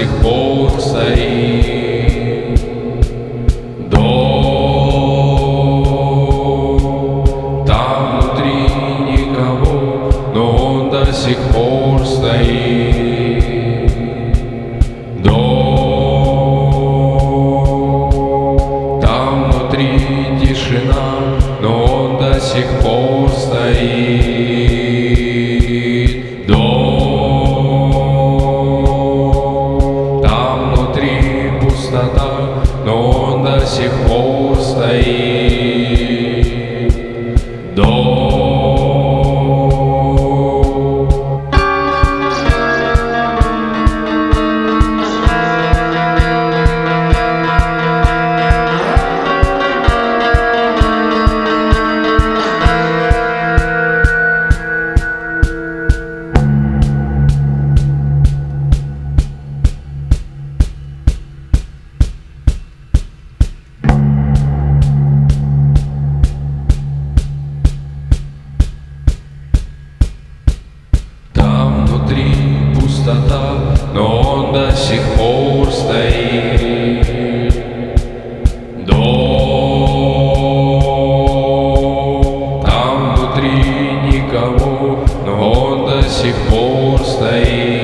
сих пор стоит. Дом, там внутри никого, но он до сих пор стоит. Дом, там внутри тишина, но он до сих пор стоит. Дом, там внутри пустота, но он до сих пор стоит. Дом. Пустота, но он до сих пор стоит. Дом, там внутри никого, но он до сих пор стоит.